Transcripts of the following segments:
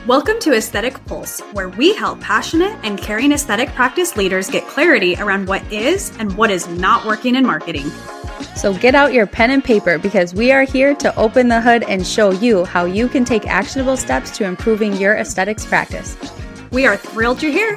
Welcome to Aesthetic Pulse, where we help passionate and caring aesthetic practice leaders get clarity around what is and what is not working in marketing. So get out your pen and paper because we are here to open the hood and show you how you can take actionable steps to improving your aesthetics practice. We are thrilled you're here.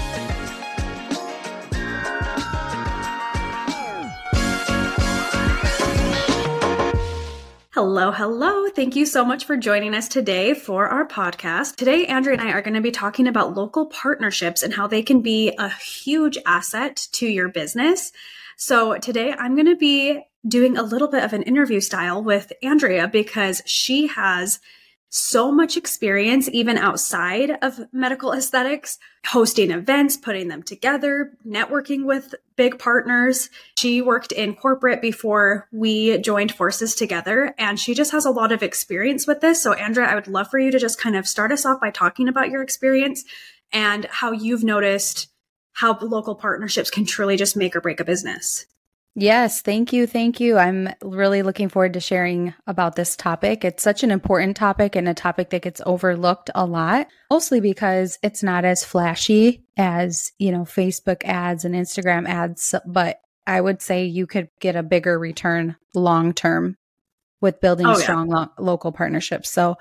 Hello. Thank you so much for joining us today for our podcast. Today, Andrea and I are going to be talking about local partnerships and how they can be a huge asset to your business. So today I'm going to be doing a little bit of an interview style with Andrea because she has so much experience even outside of medical aesthetics, hosting events, putting them together, networking with big partners. She worked in corporate before we joined forces together, and she just has a lot of experience with this. So Andrea, I would love for you to just kind of start us off by talking about your experience and how you've noticed how local partnerships can truly just make or break a business. Yes, thank you. I'm really looking forward to sharing about this topic. It's such an important topic and a topic that gets overlooked a lot, mostly because it's not as flashy as, Facebook ads and Instagram ads, but I would say you could get a bigger return long-term with building strong local partnerships. So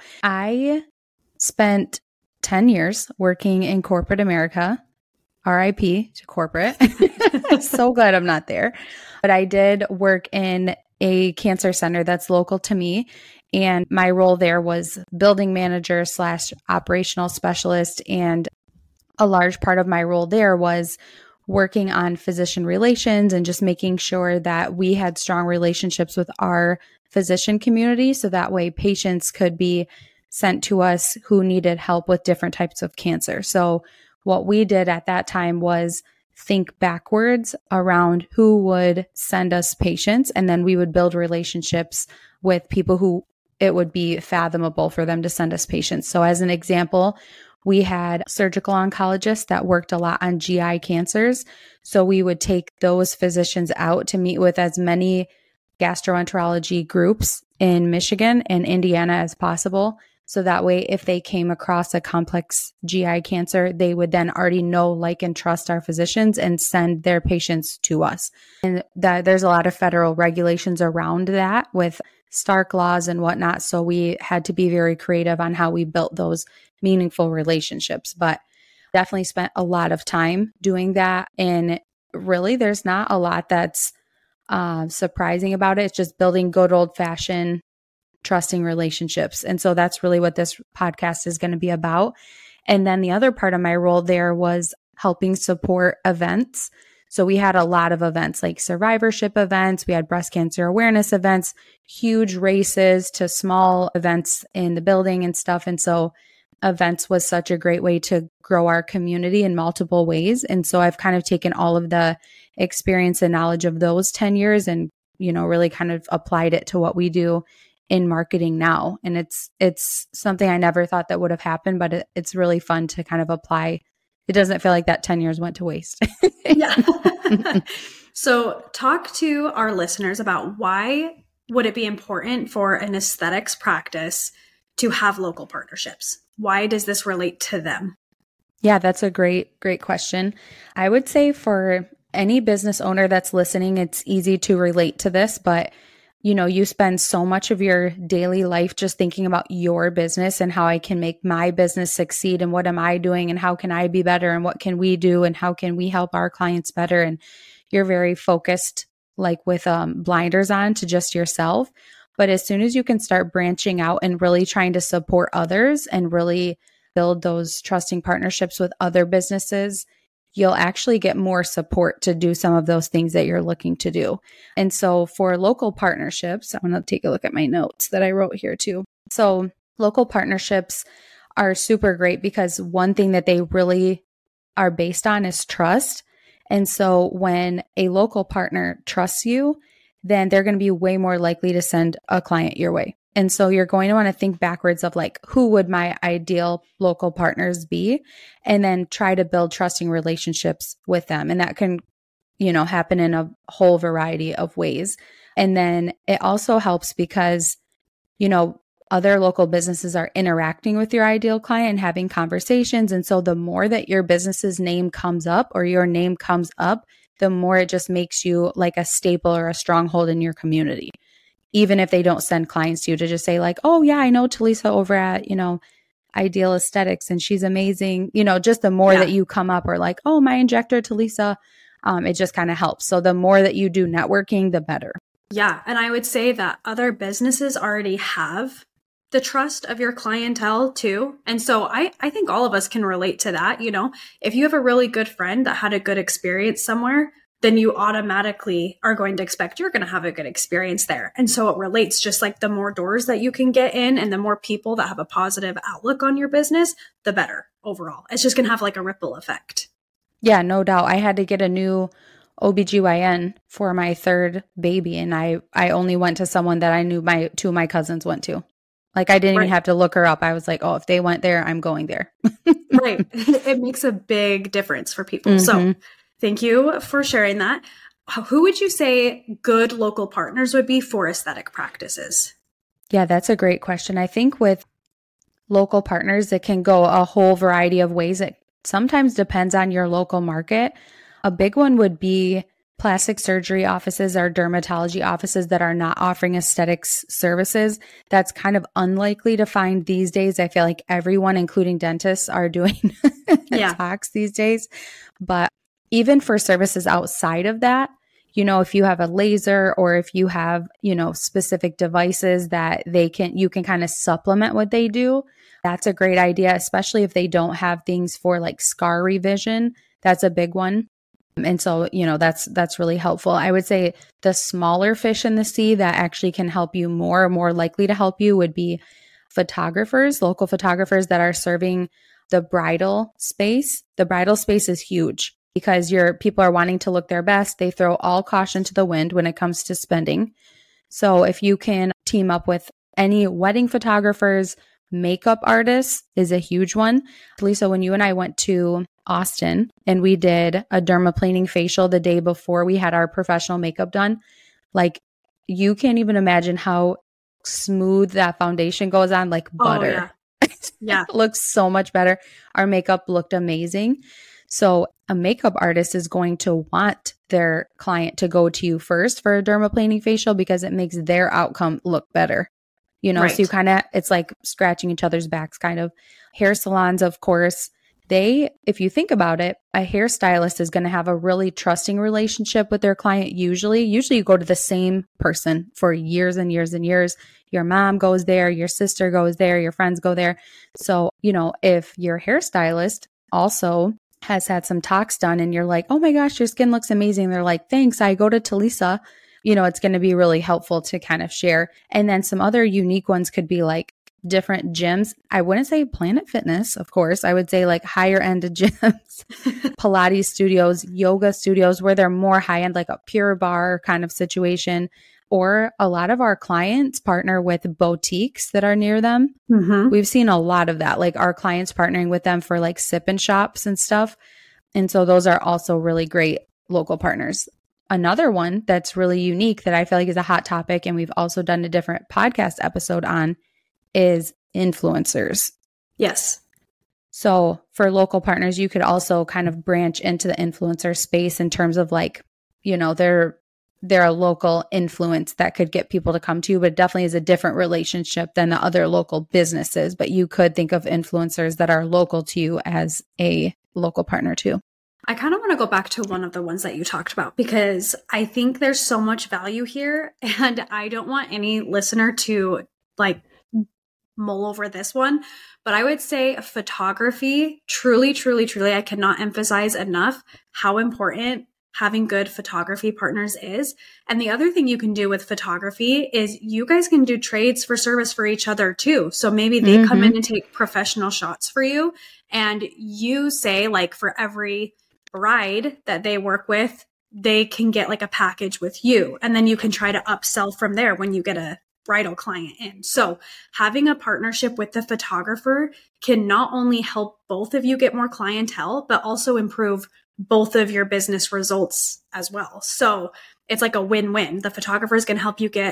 I spent 10 years working in corporate America. RIP to corporate. So glad I'm not there. But I did work in a cancer center that's local to me. And my role there was building manager / operational specialist. And a large part of my role there was working on physician relations and just making sure that we had strong relationships with our physician community. So that way patients could be sent to us who needed help with different types of cancer. So what we did at that time was think backwards around who would send us patients, and then we would build relationships with people who it would be fathomable for them to send us patients. So as an example, we had surgical oncologists that worked a lot on GI cancers. So we would take those physicians out to meet with as many gastroenterology groups in Michigan and Indiana as possible. So that way, if they came across a complex GI cancer, they would then already know, like, and trust our physicians and send their patients to us. And there's a lot of federal regulations around that with Stark laws and whatnot. So we had to be very creative on how we built those meaningful relationships, but definitely spent a lot of time doing that. And really, there's not a lot that's surprising about it. It's just building good old fashioned trusting relationships. And so that's really what this podcast is going to be about. And then the other part of my role there was helping support events. So we had a lot of events like survivorship events. We had breast cancer awareness events, huge races to small events in the building and stuff. And so events was such a great way to grow our community in multiple ways. And so I've kind of taken all of the experience and knowledge of those 10 years and, really kind of applied it to what we do in marketing now. And it's something I never thought that would have happened, but it's really fun to kind of apply. It doesn't feel like that 10 years went to waste. Yeah. So talk to our listeners about why would it be important for an aesthetics practice to have local partnerships? Why does this relate to them? Yeah, that's a great question. I would say for any business owner that's listening, it's easy to relate to this, but you spend so much of your daily life just thinking about your business and how I can make my business succeed and what am I doing and how can I be better and what can we do and how can we help our clients better. And you're very focused, like with blinders on to just yourself. But as soon as you can start branching out and really trying to support others and really build those trusting partnerships with other businesses, you'll actually get more support to do some of those things that you're looking to do. And so for local partnerships, I'm going to take a look at my notes that I wrote here too. So local partnerships are super great because one thing that they really are based on is trust. And so when a local partner trusts you, then they're going to be way more likely to send a client your way. And so you're going to want to think backwards of like, who would my ideal local partners be? And then try to build trusting relationships with them. And that can, happen in a whole variety of ways. And then it also helps because, other local businesses are interacting with your ideal client and having conversations. And so the more that your business's name comes up or your name comes up, the more it just makes you like a staple or a stronghold in your community. Even if they don't send clients to you, to just say like, oh yeah, I know Talisa over at, Ideal Aesthetics and she's amazing. Just the more that you come up or like, oh, my injector Talisa, it just kind of helps. So the more that you do networking, the better. Yeah. And I would say that other businesses already have the trust of your clientele too. And so I think all of us can relate to that. If you have a really good friend that had a good experience somewhere, then you automatically are going to expect you're going to have a good experience there. And so it relates, just like the more doors that you can get in and the more people that have a positive outlook on your business, the better overall. It's just going to have like a ripple effect. Yeah, no doubt. I had to get a new OBGYN for my third baby. And I only went to someone that I knew two of my cousins went to. Like I didn't even have to look her up. I was like, oh, if they went there, I'm going there. Right. It makes a big difference for people. Mm-hmm. So thank you for sharing that. Who would you say good local partners would be for aesthetic practices? Yeah, that's a great question. I think with local partners, it can go a whole variety of ways. It sometimes depends on your local market. A big one would be plastic surgery offices or dermatology offices that are not offering aesthetics services. That's kind of unlikely to find these days. I feel like everyone, including dentists, are doing talks these days. But even for services outside of that, if you have a laser or if you have, specific devices that you can kind of supplement what they do, that's a great idea, especially if they don't have things for like scar revision. That's a big one. And so, that's really helpful. I would say the smaller fish in the sea that actually can help you more likely to help you would be photographers, local photographers that are serving the bridal space. The bridal space is huge because people are wanting to look their best. They throw all caution to the wind when it comes to spending. So if you can team up with any wedding photographers, makeup artists is a huge one. Lisa, when you and I went to Austin and we did a dermaplaning facial the day before we had our professional makeup done, like you can't even imagine how smooth that foundation goes on, like butter. Yeah. It looks so much better. Our makeup looked amazing. So a makeup artist is going to want their client to go to you first for a dermaplaning facial because it makes their outcome look better. So you it's like scratching each other's backs kind of. Hair salons, of course, if you think about it, a hairstylist is going to have a really trusting relationship with their client. Usually you go to the same person for years and years and years. Your mom goes there, your sister goes there, your friends go there. So, if your hairstylist also has had some talks done and you're like, oh my gosh, your skin looks amazing. They're like, thanks, I go to Talisa. It's going to be really helpful to kind of share. And then some other unique ones could be like different gyms. I wouldn't say Planet Fitness, of course. I would say like higher end gyms, Pilates studios, yoga studios, where they're more high end, like a Pure Barre kind of situation. Or a lot of our clients partner with boutiques that are near them. Mm-hmm. We've seen a lot of that, like our clients partnering with them for like sip and shops and stuff. And so those are also really great local partners. Another one that's really unique that I feel like is a hot topic, and we've also done a different podcast episode on, is influencers. Yes. So for local partners, you could also kind of branch into the influencer space in terms of like, they're a local influence that could get people to come to you, but it definitely is a different relationship than the other local businesses. But you could think of influencers that are local to you as a local partner too. I kind of want to go back to one of the ones that you talked about because I think there's so much value here and I don't want any listener to like mull over this one, but I would say photography, truly, I cannot emphasize enough how important having good photography partners is. And the other thing you can do with photography is you guys can do trades for service for each other too. So maybe they come in and take professional shots for you and you say like for every bride that they work with, they can get like a package with you. And then you can try to upsell from there when you get a bridal client in. So having a partnership with the photographer can not only help both of you get more clientele, but also improve both of your business results as well. So it's like a win-win. The photographer is going to help you get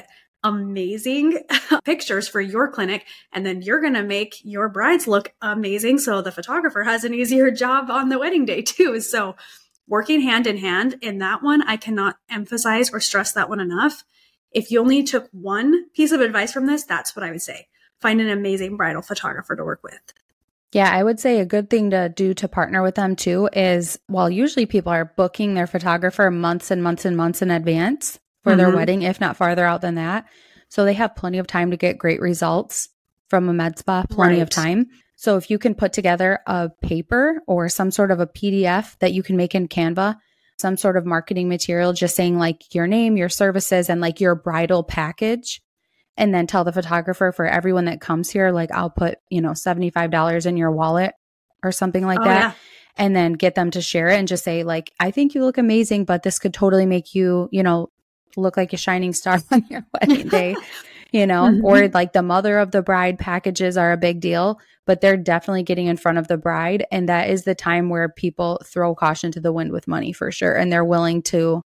amazing pictures for your clinic, and then you're going to make your brides look amazing. So the photographer has an easier job on the wedding day too. So working hand in hand in that one, I cannot emphasize or stress that one enough. If you only took one piece of advice from this, that's what I would say. Find an amazing bridal photographer to work with. Yeah, I would say a good thing to do to partner with them too is, well, usually people are booking their photographer months and months and months in advance for their wedding, if not farther out than that. So they have plenty of time to get great results from a med spa, plenty of time. So if you can put together a paper or some sort of a PDF that you can make in Canva, some sort of marketing material, just saying like your name, your services, and like your bridal package, and then tell the photographer for everyone that comes here, like I'll put, $75 in your wallet or something like that. Yeah. And then get them to share it and just say like, I think you look amazing, but this could totally make you, look like a shining star on your wedding day, or like the mother of the bride packages are a big deal, but they're definitely getting in front of the bride. And that is the time where people throw caution to the wind with money for sure. And they're willing to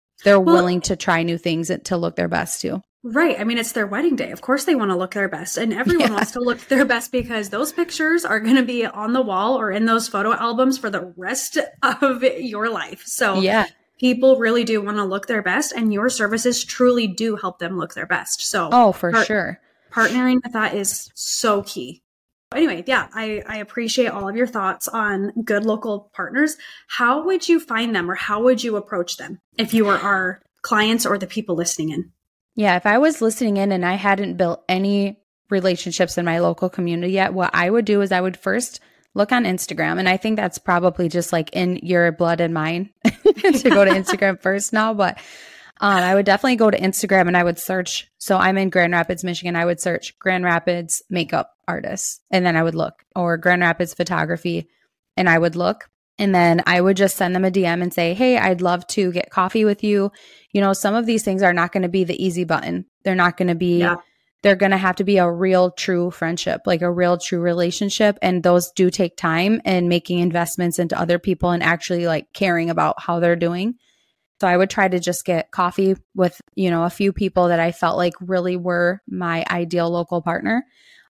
try new things to look their best too. Right. I mean, it's their wedding day. Of course they want to look their best, and everyone wants to look their best because those pictures are going to be on the wall or in those photo albums for the rest of your life. So people really do want to look their best, and your services truly do help them look their best. So for sure. Partnering with that is so key. Anyway, I appreciate all of your thoughts on good local partners. How would you find them, or how would you approach them if you were our clients or the people listening in? Yeah, if I was listening in and I hadn't built any relationships in my local community yet, what I would do is I would first look on Instagram. And I think that's probably just like in your blood and mine to go to Instagram first now. But I would definitely go to Instagram and I would search. So I'm in Grand Rapids, Michigan. I would search Grand Rapids makeup artists, and then I would look, or Grand Rapids photography, and I would look. And then I would just send them a DM and say, hey, I'd love to get coffee with you. Some of these things are not going to be the easy button. They're not going to be, they're going to have to be a real true friendship, like a real true relationship. And those do take time and making investments into other people and actually like caring about how they're doing. So I would try to just get coffee with, a few people that I felt like really were my ideal local partner.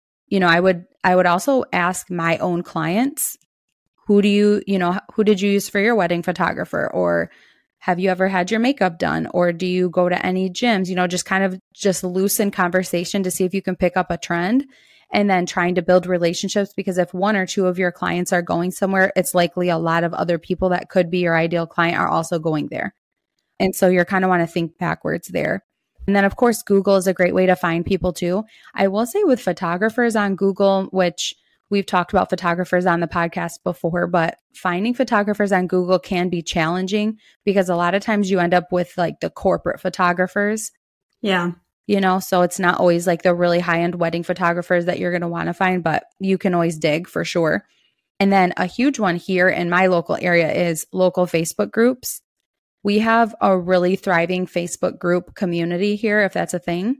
I would also ask my own clients, who did you use for your wedding photographer? Or have you ever had your makeup done? Or do you go to any gyms? Just kind of just loosen conversation to see if you can pick up a trend, and then trying to build relationships, because if one or two of your clients are going somewhere, it's likely a lot of other people that could be your ideal client are also going there. And so you're kind of want to think backwards there. And then of course, Google is a great way to find people too. I will say with photographers on Google, which we've talked about photographers on the podcast before, but finding photographers on Google can be challenging because a lot of times you end up with like the corporate photographers. Yeah. So it's not always like the really high-end wedding photographers that you're going to want to find, but you can always dig for sure. And then a huge one here in my local area is local Facebook groups. We have a really thriving Facebook group community here, if that's a thing.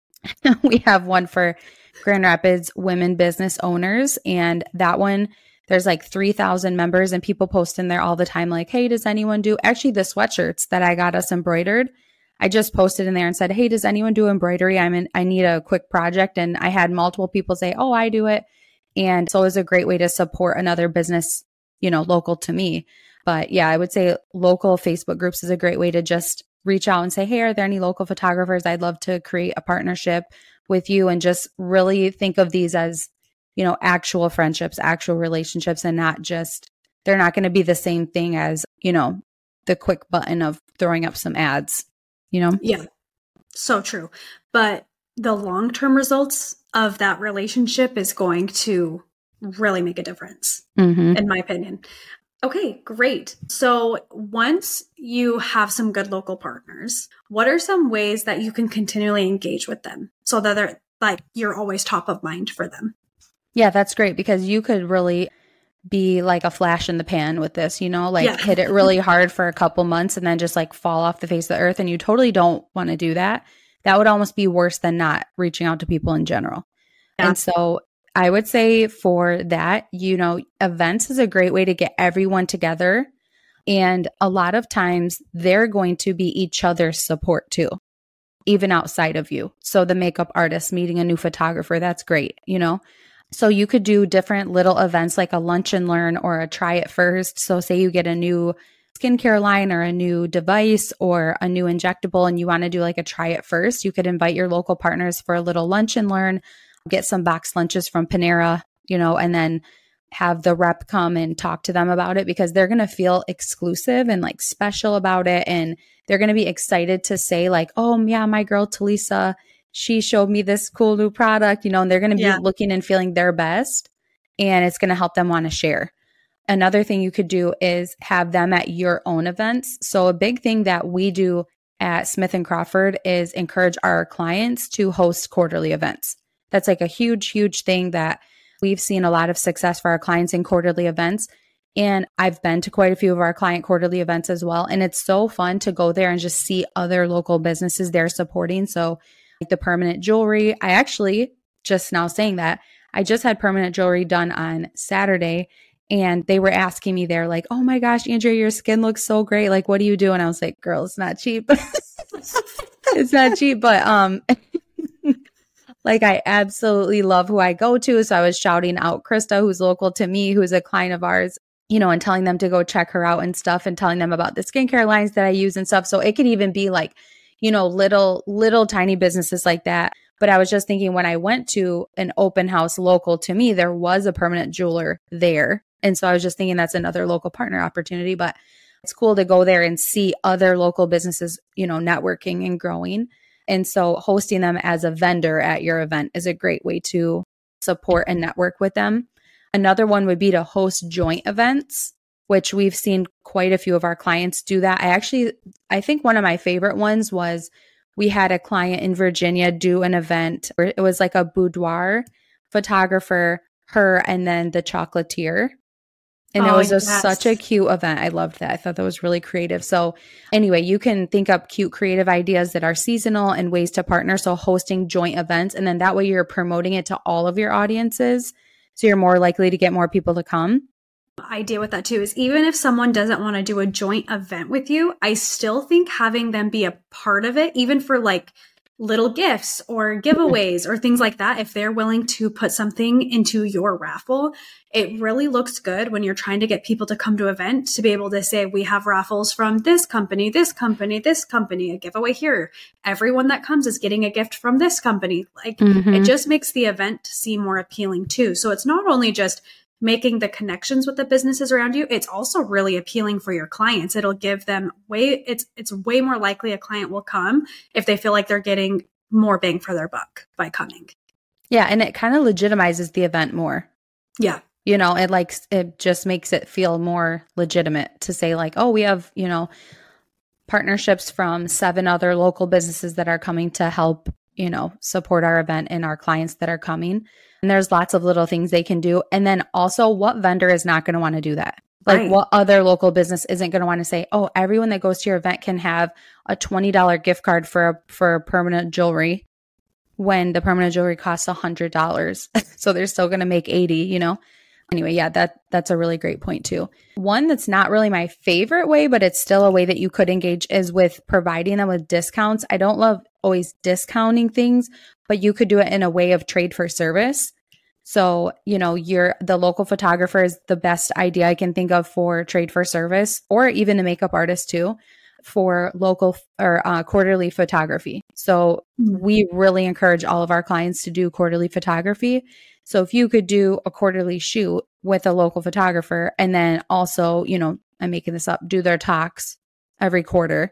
We have one for Grand Rapids women business owners, and that one, there's like 3,000 members, and people post in there all the time like, hey, does anyone do actually the sweatshirts that I got us embroidered? I just posted in there and said, hey, does anyone do embroidery? I need a quick project. And I had multiple people say, oh, I do it. And so it was a great way to support another business, local to me. But yeah, I would say local Facebook groups is a great way to just reach out and say, hey, are there any local photographers? I'd love to create a partnership with you, and just really think of these as, actual friendships, actual relationships, and not just, they're not going to be the same thing as, the quick button of throwing up some ads, Yeah, so true. But the long-term results of that relationship is going to really make a difference, in my opinion. Okay, great. So once you have some good local partners, what are some ways that you can continually engage with them so that they're like, you're always top of mind for them? Yeah, that's great, because you could really be like a flash in the pan with this, hit it really hard for a couple months and then just like fall off the face of the earth. And you totally don't want to do that. That would almost be worse than not reaching out to people in general. Yeah. And so I would say for that, events is a great way to get everyone together. And a lot of times they're going to be each other's support too. even outside of you. So the makeup artist meeting a new photographer, that's great, you know? So you could do different little events like a lunch and learn or a try it first. So say you get a new skincare line or a new device or a new injectable and you want to do like a try it first, you could invite your local partners for a little lunch and learn, get some boxed lunches from Panera, you know, and then have the rep come and talk to them about it because they're going to feel exclusive and like special about it. And they're going to be excited to say like, oh yeah, my girl Talisa, she showed me this cool new product, you know, and they're going to be looking and feeling their best, and it's going to help them want to share. Another thing you could do is have them at your own events. So a big thing that we do at Smith & Crawford is encourage our clients to host quarterly events. That's like a huge, huge thing that we've seen a lot of success for our clients in quarterly events. And I've been to quite a few of our client quarterly events as well. And it's so fun to go there and just see other local businesses they're supporting. So like the permanent jewelry, I actually just now saying that, I just had permanent jewelry done on Saturday and they were asking me there like, oh my gosh, Andrea, your skin looks so great. Like, what do you do? And I was like, girl, it's not cheap. It's not cheap, but like I absolutely love who I go to. So I was shouting out Krista, who's local to me, who's a client of ours, you know, and telling them to go check her out and stuff and telling them about the skincare lines that I use and stuff. So it could even be like, you know, little tiny businesses like that. But I was just thinking when I went to an open house local to me, there was a permanent jeweler there. And so I was just thinking that's another local partner opportunity, but it's cool to go there and see other local businesses, you know, networking and growing. And so hosting them as a vendor at your event is a great way to support and network with them. Another one would be to host joint events, which we've seen quite a few of our clients do that. I think one of my favorite ones was we had a client in Virginia do an event where it was like a boudoir photographer, her, and then the chocolatier. And it was such a cute event. I loved that. I thought that was really creative. So anyway, you can think up cute creative ideas that are seasonal and ways to partner. So hosting joint events, and then that way you're promoting it to all of your audiences. So you're more likely to get more people to come. Idea with that too is even if someone doesn't want to do a joint event with you, I still think having them be a part of it, even for like little gifts or giveaways or things like that, if they're willing to put something into your raffle, it really looks good when you're trying to get people to come to an event to be able to say, we have raffles from this company, this company, this company, a giveaway here. Everyone that comes is getting a gift from this company. Like it just makes the event seem more appealing too. So it's not only just making the connections with the businesses around you, it's also really appealing for your clients. It'll give them it's way more likely a client will come if they feel like they're getting more bang for their buck by coming. Yeah. And it kind of legitimizes the event more. Yeah. You know, it just makes it feel more legitimate to say like, oh, we have, you know, partnerships from 7 other local businesses that are coming to help, you know, support our event and our clients that are coming. And there's lots of little things they can do. And then also, what vendor is not going to want to do that? Like what other local business isn't going to want to say, oh, everyone that goes to your event can have a $20 gift card for permanent jewelry when the permanent jewelry costs $100. So they're still going to make 80, you know? Anyway, yeah, that's a really great point too. One that's not really my favorite way, but it's still a way that you could engage is with providing them with discounts. I don't love always discounting things, but you could do it in a way of trade for service. So, you know, the local photographer is the best idea I can think of for trade for service, or even a makeup artist too, for local or quarterly photography. So we really encourage all of our clients to do quarterly photography. So if you could do a quarterly shoot with a local photographer and then also, you know, I'm making this up, do their talks every quarter,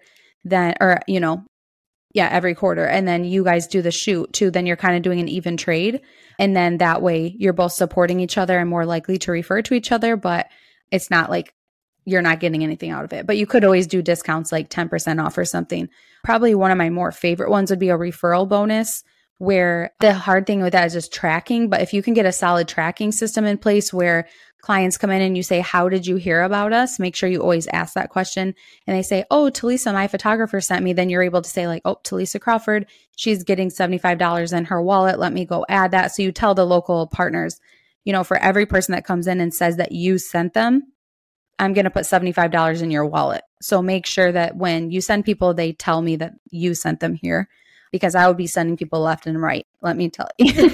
every quarter. And then you guys do the shoot too, then you're kind of doing an even trade. And then that way you're both supporting each other and more likely to refer to each other, but it's not like you're not getting anything out of it. But you could always do discounts like 10% off or something. Probably one of my more favorite ones would be a referral bonus, where the hard thing with that is just tracking. But if you can get a solid tracking system in place where clients come in and you say, how did you hear about us? Make sure you always ask that question. And they say, oh, Talisa, my photographer sent me. Then you're able to say like, oh, Talisa Crawford, she's getting $75 in her wallet. Let me go add that. So you tell the local partners, you know, for every person that comes in and says that you sent them, I'm going to put $75 in your wallet. So make sure that when you send people, they tell me that you sent them here. because I would be sending people left and right. Let me tell you.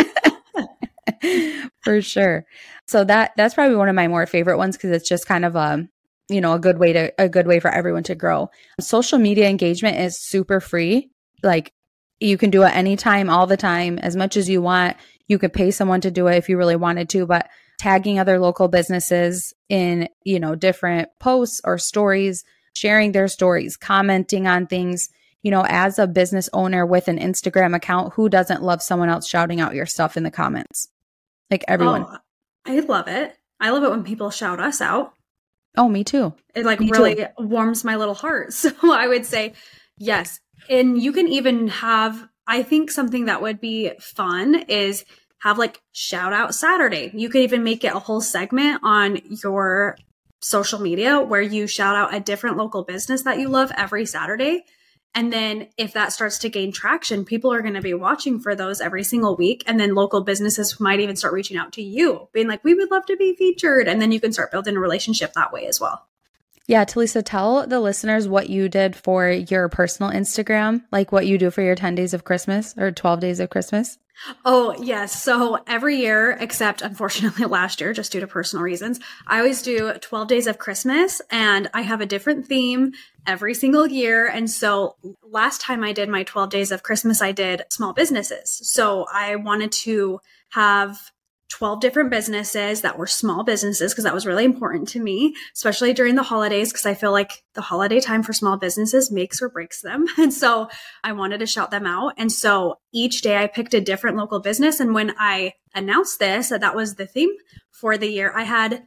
For sure. So that's probably one of my more favorite ones because it's just kind of a good way for everyone to grow. Social media engagement is super free. Like you can do it anytime, all the time, as much as you want. You could pay someone to do it if you really wanted to, but tagging other local businesses in, different posts or stories, sharing their stories, commenting on things, as a business owner with an Instagram account, who doesn't love someone else shouting out your stuff in the comments? Like everyone. Oh, I love it. I love it when people shout us out. Oh, me too. It really warms my little heart. So I would say, yes. And you can even have, I think something that would be fun is have like shout out Saturday. You could even make it a whole segment on your social media where you shout out a different local business that you love every Saturday. And then if that starts to gain traction, people are going to be watching for those every single week. And then local businesses might even start reaching out to you, being like, we would love to be featured. And then you can start building a relationship that way as well. Yeah, Talisa, tell the listeners what you did for your personal Instagram, like what you do for your 10 days of Christmas or 12 days of Christmas. Oh, yes. So every year, except unfortunately last year, just due to personal reasons, I always do 12 days of Christmas and I have a different theme every single year. And so last time I did my 12 days of Christmas, I did small businesses. So I wanted to have 12 different businesses that were small businesses because that was really important to me, especially during the holidays, because I feel like the holiday time for small businesses makes or breaks them. And so I wanted to shout them out. And so each day I picked a different local business. And when I announced this, that was the theme for the year, I had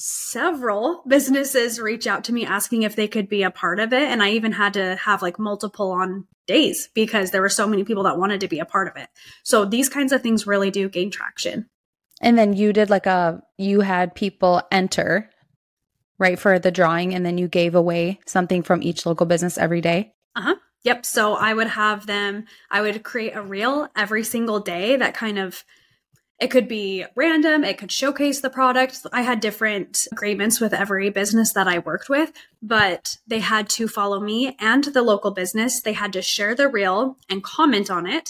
several businesses reach out to me asking if they could be a part of it. And I even had to have like multiple on days because there were so many people that wanted to be a part of it. So these kinds of things really do gain traction. And then you did you had people enter, right, for the drawing, and then you gave away something from each local business every day? Uh-huh. Yep. So I would create a reel every single day that it could be random. It could showcase the product. I had different agreements with every business that I worked with, but they had to follow me and the local business. They had to share the reel and comment on it.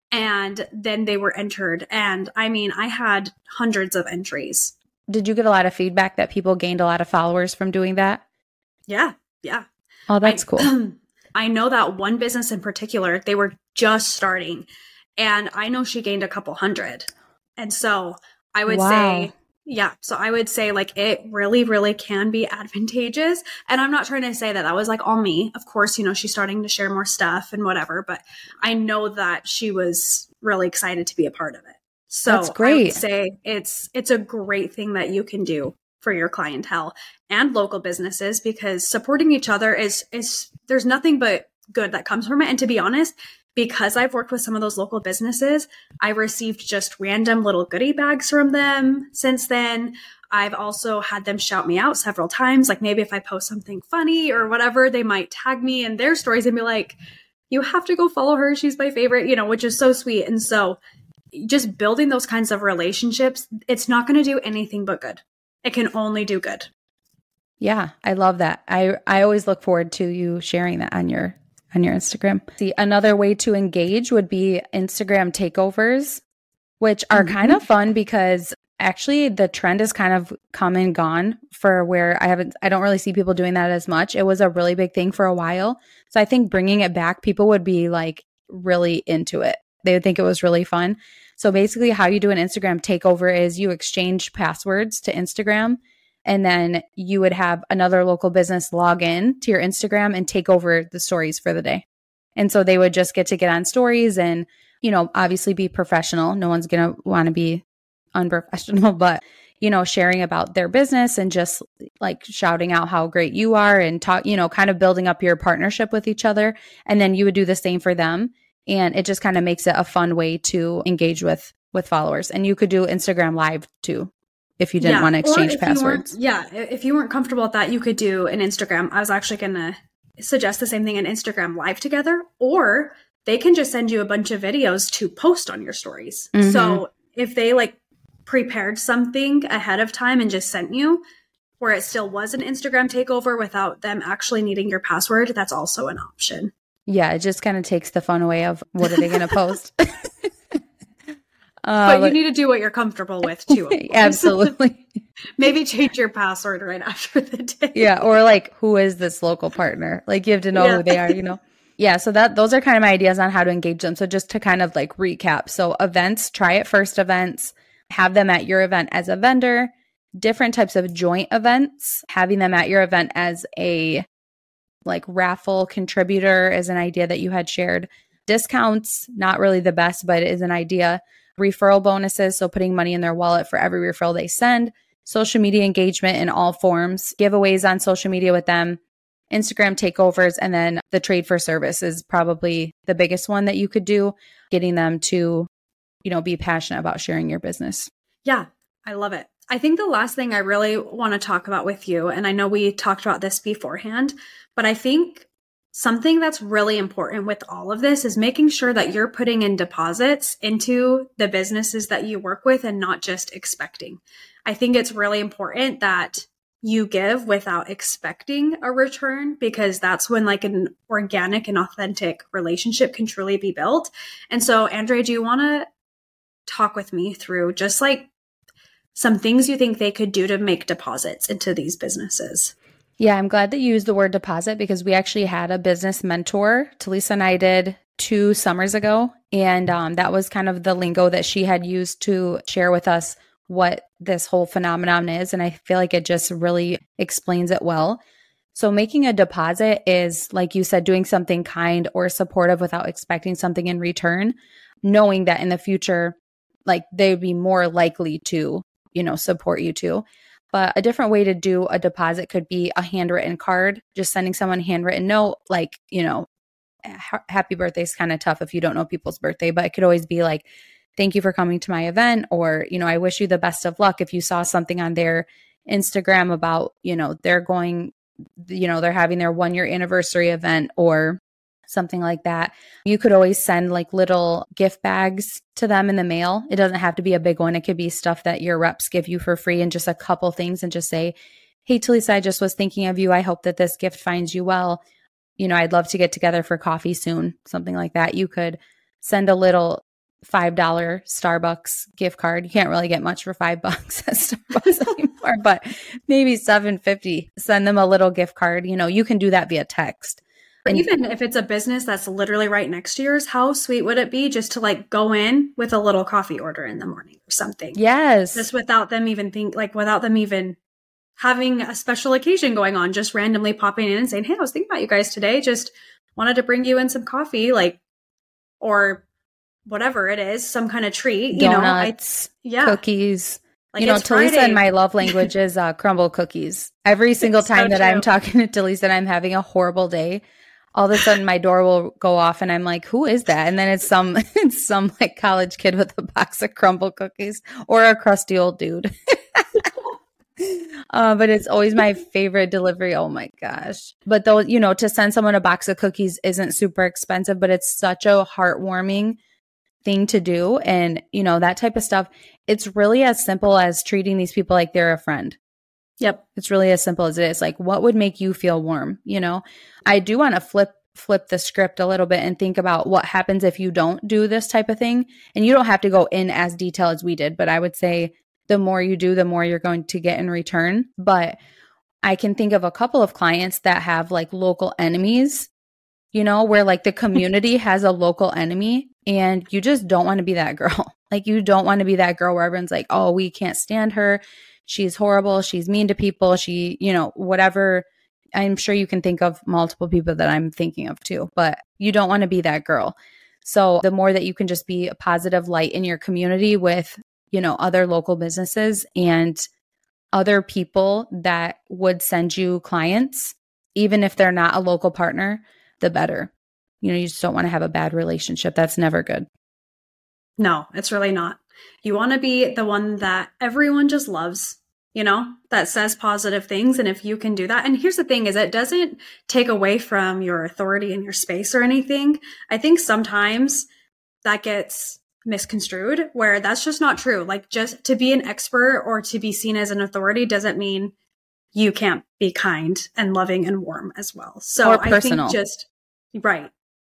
And then they were entered. And I mean, I had hundreds of entries. Did you get a lot of feedback that people gained a lot of followers from doing that? Yeah. Yeah. Oh, that's cool. I know that one business in particular, they were just starting. And I know she gained a couple hundred. And so I would say, yeah. So I would say like it really, really can be advantageous. And I'm not trying to say that that was like all me. Of course, she's starting to share more stuff and whatever, but I know that she was really excited to be a part of it. So that's great. I would say it's a great thing that you can do for your clientele and local businesses because supporting each other is there's nothing but good that comes from it. And to be honest, because I've worked with some of those local businesses, I received just random little goodie bags from them since then. I've also had them shout me out several times. Like maybe if I post something funny or whatever, they might tag me in their stories and be like, you have to go follow her. She's my favorite, which is so sweet. And so just building those kinds of relationships, it's not going to do anything but good. It can only do good. Yeah, I love that. I always look forward to you sharing that on your Instagram. See, another way to engage would be Instagram takeovers, which are kind of fun because actually the trend has kind of come and gone for where I don't really see people doing that as much. It was a really big thing for a while. So I think bringing it back, people would be like really into it. They would think it was really fun. So basically how you do an Instagram takeover is you exchange passwords to Instagram. And then you would have another local business log in to your Instagram and take over the stories for the day. And so they would just get on stories and, obviously be professional. No one's going to want to be unprofessional, but, sharing about their business and just like shouting out how great you are and talk, kind of building up your partnership with each other. And then you would do the same for them. And it just kind of makes it a fun way to engage with followers. And you could do Instagram Live too. If you didn't want to exchange passwords. If you weren't comfortable with that, you could do an Instagram. I was actually going to suggest the same thing, an Instagram Live together, or they can just send you a bunch of videos to post on your stories. Mm-hmm. So if they prepared something ahead of time and just sent you, where it still was an Instagram takeover without them actually needing your password, that's also an option. Yeah, it just kind of takes the fun away of what are they going to post. But you need to do what you're comfortable with too. Absolutely. Maybe change your password right after the day. Yeah. Or like, who is this local partner? Like you have to know who they are, Yeah. So those are kind of my ideas on how to engage them. So just to kind of like recap. So events, try it first events, have them at your event as a vendor, different types of joint events, having them at your event as a like raffle contributor is an idea that you had shared. Discounts, not really the best, but it is an idea. Referral bonuses, so putting money in their wallet for every referral they send. Social media engagement in all forms, giveaways on social media with them, Instagram takeovers, and then the trade for service is probably the biggest one that you could do, getting them to, be passionate about sharing your business. Yeah, I love it. I think the last thing I really want to talk about with you, and I know we talked about this beforehand, but I think something that's really important with all of this is making sure that you're putting in deposits into the businesses that you work with and not just expecting. I think it's really important that you give without expecting a return, because that's when like an organic and authentic relationship can truly be built. And so, Andrea, do you want to talk with me through just like some things you think they could do to make deposits into these businesses? Yeah, I'm glad that you used the word deposit because we actually had a business mentor, Talisa and I did 2 summers ago. And that was kind of the lingo that she had used to share with us what this whole phenomenon is. And I feel like it just really explains it well. So making a deposit is, like you said, doing something kind or supportive without expecting something in return, knowing that in the future, like they would be more likely to, support you too. But a different way to do a deposit could be a handwritten card, just sending someone a handwritten note, like, happy birthday is kind of tough if you don't know people's birthday, but it could always be like, thank you for coming to my event, or, I wish you the best of luck. If you saw something on their Instagram about, they're going, they're having their 1-year anniversary event or something like that. You could always send like little gift bags to them in the mail. It doesn't have to be a big one. It could be stuff that your reps give you for free and just a couple things, and just say, hey, Talisa, I just was thinking of you. I hope that this gift finds you well. I'd love to get together for coffee soon. Something like that. You could send a little $5 Starbucks gift card. You can't really get much for $5 at Starbucks anymore, but maybe $7.50. Send them a little gift card. You can do that via text. Or even if it's a business that's literally right next to yours, how sweet would it be just to like go in with a little coffee order in the morning or something? Yes. Just without them even without them even having a special occasion going on, just randomly popping in and saying, hey, I was thinking about you guys today. Just wanted to bring you in some coffee, or whatever it is, some kind of treat, donuts, cookies. Like Talisa and my love language is crumble cookies. Every single time that I'm talking to Talisa and I'm having a horrible day, all of a sudden my door will go off and I'm like, who is that? And then it's some like college kid with a box of crumble cookies or a crusty old dude. But it's always my favorite delivery. Oh my gosh. But though, to send someone a box of cookies isn't super expensive, but it's such a heartwarming thing to do. And, that type of stuff, it's really as simple as treating these people like they're a friend. Yep. It's really as simple as it is. Like, what would make you feel warm? I do want to flip the script a little bit and think about what happens if you don't do this type of thing. And you don't have to go in as detailed as we did, but I would say the more you do, the more you're going to get in return. But I can think of a couple of clients that have like local enemies, where like the community has a local enemy and you just don't want to be that girl. Like you don't want to be that girl where everyone's like, oh, we can't stand her. She's horrible. She's mean to people. She, whatever. I'm sure you can think of multiple people that I'm thinking of too, but you don't want to be that girl. So the more that you can just be a positive light in your community with, other local businesses and other people that would send you clients, even if they're not a local partner, the better. You just don't want to have a bad relationship. That's never good. No, it's really not. You want to be the one that everyone just loves, that says positive things. And if you can do that, and here's the thing is it doesn't take away from your authority in your space or anything. I think sometimes that gets misconstrued where that's just not true. Like just to be an expert or to be seen as an authority doesn't mean you can't be kind and loving and warm as well. So or personal. I think right.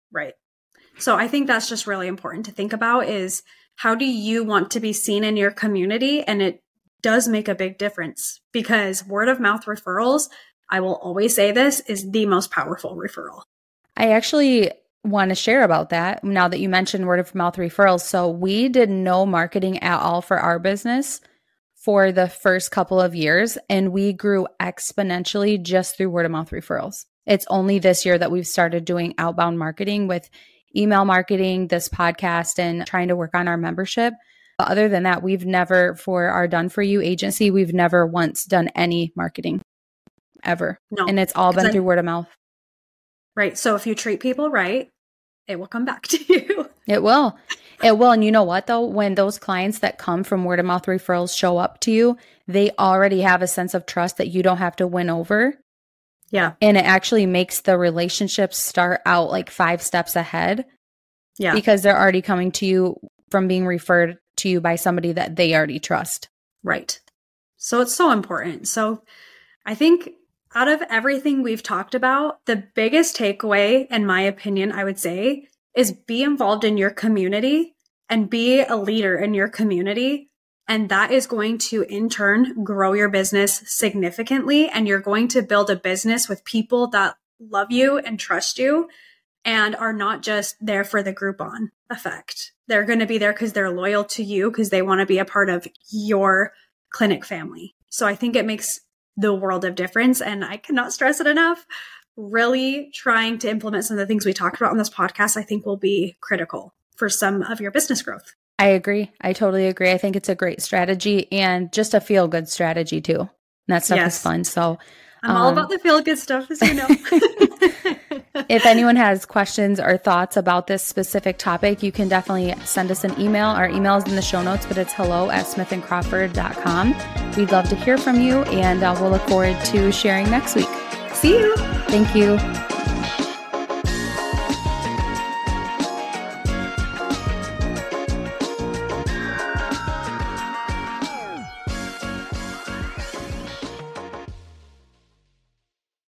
Right. So I think that's just really important to think about is how do you want to be seen in your community? And it does make a big difference because word of mouth referrals, I will always say this, is the most powerful referral. I actually want to share about that now that you mentioned word of mouth referrals. So we did no marketing at all for our business for the first couple of years, and we grew exponentially just through word of mouth referrals. It's only this year that we've started doing outbound marketing with email marketing, this podcast, and trying to work on our membership. But other than that, we've never, for our Done For You agency, we've never once done any marketing ever. No, and it's all been through word of mouth. Right. So if you treat people right, it will come back to you. It will. It will. And you know what, though? When those clients that come from word of mouth referrals show up to you, they already have a sense of trust that you don't have to win over. Yeah. And it actually makes the relationship start out like 5 steps ahead. Yeah. Because they're already coming to you from being referred to you by somebody that they already trust. Right. So it's so important. So I think out of everything we've talked about, the biggest takeaway, in my opinion, I would say, is be involved in your community and be a leader in your community. And that is going to, in turn, grow your business significantly. And you're going to build a business with people that love you and trust you and are not just there for the Groupon effect. They're going to be there because they're loyal to you, because they want to be a part of your clinic family. So I think it makes the world of difference. And I cannot stress it enough. Really trying to implement some of the things we talked about on this podcast, I think will be critical for some of your business growth. I agree. I totally agree. I think it's a great strategy and just a feel good strategy too. And that stuff is fun. So I'm all about the feel good stuff, as you know. If anyone has questions or thoughts about this specific topic, you can definitely send us an email. Our email is in the show notes, but it's hello@smithandcrawford.com. We'd love to hear from you, and we'll look forward to sharing next week. See you. Thank you.